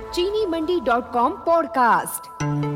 चीनीमंडी.com podcast.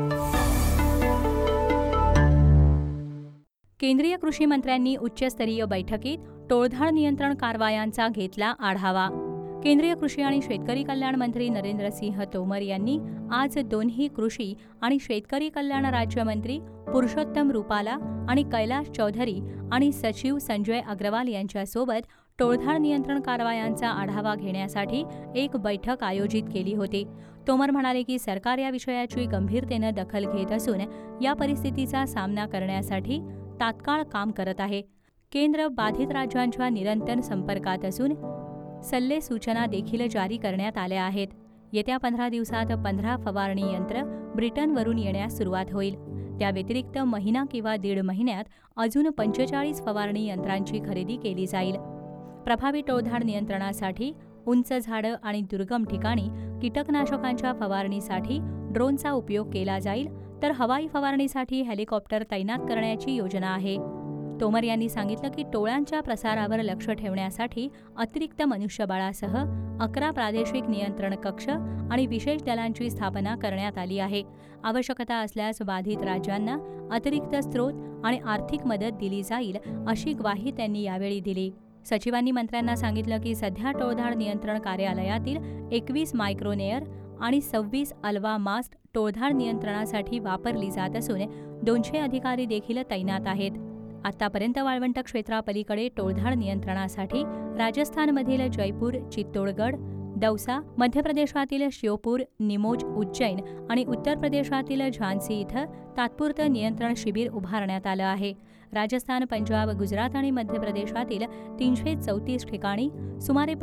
केंद्रीय कृषी मंत्र्यांनी उच्चस्तरीय बैठकीत टोळधाड नियंत्रण कारवायांचा घेतला आढावा। केंद्रीय कृषी आणि शेतकरी कल्याण मंत्री नरेंद्रसिंह तोमर यांनी आज दोन्ही कृषी आणि शेतकरी कल्याण राज्यमंत्री पुरुषोत्तम रुपाला आणि कैलाश चौधरी आणि सचिव संजय अग्रवाल यांच्यासोबत टोळधाड नियंत्रण कारवायांचा आढावा घेण्यासाठी एक बैठक आयोजित केली होती। तोमर म्हणाले की सरकार या विषयाची गंभीरतेनं दखल घेत असून या परिस्थितीचा सामना करण्यासाठी तात्काळ काम करत आहे। केंद्र बाधित राज्यांच्या निरंतर संपर्कात असून सल्ले सूचना देखील जारी करण्यात आल्या आहेत। येत्या 15 दिवसात 15 फवारणी यंत्र ब्रिटनवरून येण्यास सुरुवात होईल। त्या व्यतिरिक्त महिना किंवा 1.5 महिन्यात अजून 45 फवारणी यंत्रांची खरेदी केली जाईल। प्रभावी टोळधाड नियंत्रणासाठी उंच झाडं आणि दुर्गम ठिकाणी कीटकनाशकांच्या फवारणीसाठी ड्रोनचा उपयोग केला जाईल, तर हवाई फवारणीसाठी हेलिकॉप्टर तैनात करण्याची योजना आहे। तोमर यांनी सांगितलं की टोळांच्या प्रसारावर लक्ष ठेवण्यासाठी अतिरिक्त मनुष्यबळासह 11 प्रादेशिक नियंत्रण कक्ष आणि विशेष दलांची स्थापना करण्यात आली आहे। आवश्यकता असल्यास बाधित राज्यांना अतिरिक्त स्रोत आणि आर्थिक मदत दिली जाईल, अशी ग्वाही त्यांनी यावेळी दिली। सचिवांनी मंत्र्यांना सांगितलं की सध्या टोळधाड नियंत्रण कार्यालयातील 21 मायक्रोनेअर आणि 26 अल्वा मास्ट टोळधाड नियंत्रणासाठी वापरली जात असून 200 अधिकारी देखील तैनात आहेत। आतापर्यंत वाळवंट क्षेत्रापलीकडे टोळधाड नियंत्रणासाठी राजस्थानमधील जयपूर, चित्तोडगड, दौसा, मध्य प्रदेशातील श्योपूर, निमोज, उज्जैन आणि उत्तर प्रदेशातील झांसी इथं तात्पुरतं नियंत्रण शिबिर उभारण्यात आलं आहे। राजस्थान, पंजाब, गुजरात आणि मध्य प्रदेशातील 334 ठिकाणी सुमारे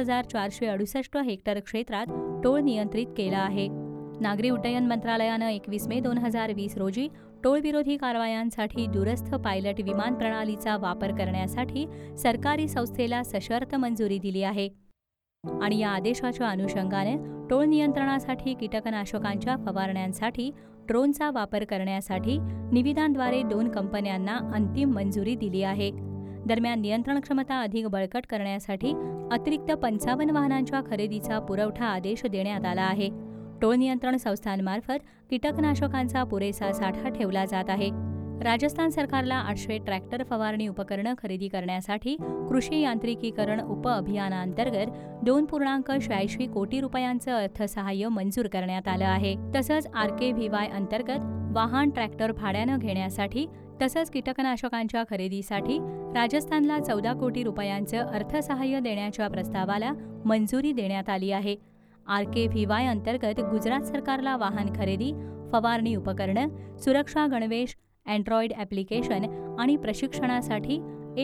50,468 हेक्टर क्षेत्रात टोळ नियंत्रित केला आहे। नागरी उड्डयन मंत्रालयानं 21 मे 2020 रोजी टोळविरोधी कारवायांसाठी दूरस्थ पायलट विमान प्रणालीचा वापर करण्यासाठी सरकारी संस्थेला सशर्त मंजुरी दिली आहे आणि या आदेशाच्या अनुषंगाने टोळ नियंत्रणासाठी कीटकनाशकांच्या फवारण्यांसाठी ड्रोनचा वापर करण्यासाठी निविदांद्वारे 2 कंपन्यांना अंतिम मंजुरी दिली आहे। दरम्यान नियंत्रण क्षमता अधिक बळकट करण्यासाठी अतिरिक्त 55 वाहनांच्या खरेदीचा पुरवठा आदेश देण्यात आला आहे। टोळ नियंत्रण संस्थांमार्फत कीटकनाशकांचा पुरेसा साठा ठेवला जात आहे। राजस्थान सरकारला 800 ट्रॅक्टर फवारणी उपकरणं खरेदी करण्यासाठी कृषी यांत्रिकीकरण उपअभियानांतर्गत 2.86 कोटी रुपयांचं अर्थसहाय्य मंजूर करण्यात आलं आहे। तसंच RKVY अंतर्गत वाहन ट्रॅक्टर भाड्यानं घेण्यासाठी तसंच कीटकनाशकांच्या खरेदीसाठी राजस्थानला 14 कोटी रुपयांचं अर्थसहाय्य देण्याच्या प्रस्तावाला मंजुरी देण्यात आली आहे। RKVY अंतर्गत गुजरात सरकारला वाहन खरेदी, फवारणी उपकरणं, सुरक्षा गणवेश, अँड्रॉइड ॲप्लिकेशन आणि प्रशिक्षणासाठी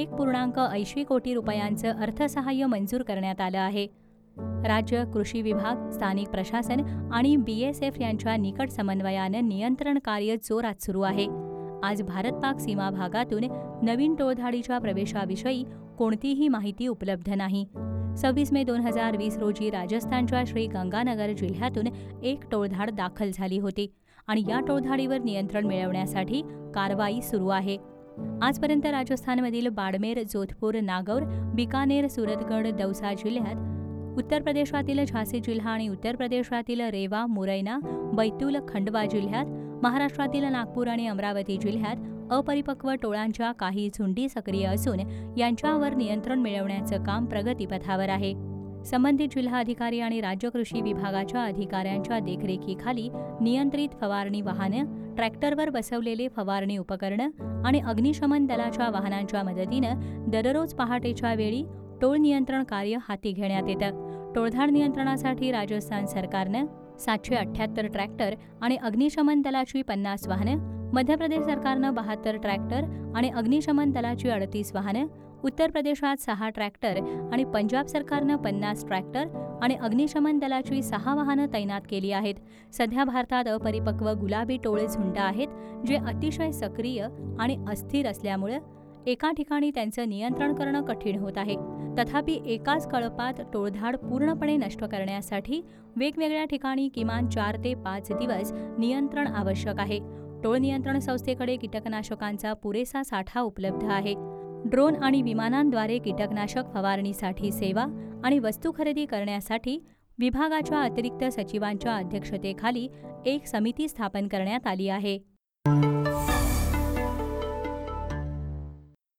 1.80 कोटी रुपयांचं अर्थसहाय्य मंजूर करण्यात आलं आहे। राज्य कृषी विभाग, स्थानिक प्रशासन आणि BSF यांच्या निकट समन्वयानं नियंत्रण कार्य जोरात सुरू आहे। आज भारत-पाक सीमा भागातून नवीन टोळधाडीच्या प्रवेशाविषयी कोणतीही माहिती उपलब्ध नाही। 26 मे 2020 रोजी राजस्थानच्या श्रीगंगानगर जिल्ह्यातून एक टोळधाड दाखल झाली होती आणि या टोळधाडीवर नियंत्रण मिळवण्यासाठी कारवाई सुरू आहे। आजपर्यंत राजस्थानमधील बाडमेर, जोधपूर, नागौर, बिकानेर, सूरतगड, दौसा जिल्ह्यात, उत्तर प्रदेशातील झांसी जिल्हा आणि उत्तर प्रदेशातील रेवा, मुरैना, बैतूल, खंडवा जिल्ह्यात, महाराष्ट्रातील नागपूर आणि अमरावती जिल्ह्यात अपरिपक्व टोळांच्या काही झुंडी सक्रिय असून यांच्यावर नियंत्रण मिळवण्याचं काम प्रगतीपथावर आहे। संबंधित जिल्हाधिकारी आणि राज्य कृषी विभागाच्या अधिकाऱ्यांच्या देखरेखीखाली नियंत्रित फवारणी वाहनं, ट्रॅक्टरवर बसवलेले फवारणी उपकरणं आणि अग्निशमन दलाच्या वाहनांच्या मदतीनं दररोज पहाटेच्या वेळी टोळ नियंत्रण कार्य हाती घेण्यात येतं। टोळधाड नियंत्रणासाठी राजस्थान सरकारनं 778 ट्रॅक्टर आणि अग्निशमन दलाची 50 वाहनं, मध्य प्रदेश सरकारनं 72 ट्रॅक्टर आणि अग्निशमन दलाची 38 वाहनं, उत्तर प्रदेशात 6 ट्रॅक्टर आणि पंजाब सरकारनं 50 ट्रॅक्टर आणि अग्निशमन दलाची 6 वाहनं तैनात केली आहेत। सध्या भारतात अपरिपक्व गुलाबी टोळे झुंड आहेत, जे अतिशय सक्रिय आणि अस्थिर असल्यामुळे एका ठिकाणी त्यांचं नियंत्रण करणं कठीण होत आहे। तथापि एकाच कळपात टोळधाड पूर्णपणे नष्ट करण्यासाठी वेगवेगळ्या ठिकाणी किमान 4 ते 5 दिवस नियंत्रण आवश्यक आहे। टोळ नियंत्रण संस्थेकडे कीटकनाशकांचा पुरेसा साठा उपलब्ध आहे। ड्रोन आणि विमानांद्वारे कीटकनाशक फवारणीसाठी सेवा आणि वस्तू खरेदी करण्यासाठी विभागाच्या अतिरिक्त सचिवांच्या अध्यक्षतेखाली एक समिती स्थापन करण्यात आली आहे.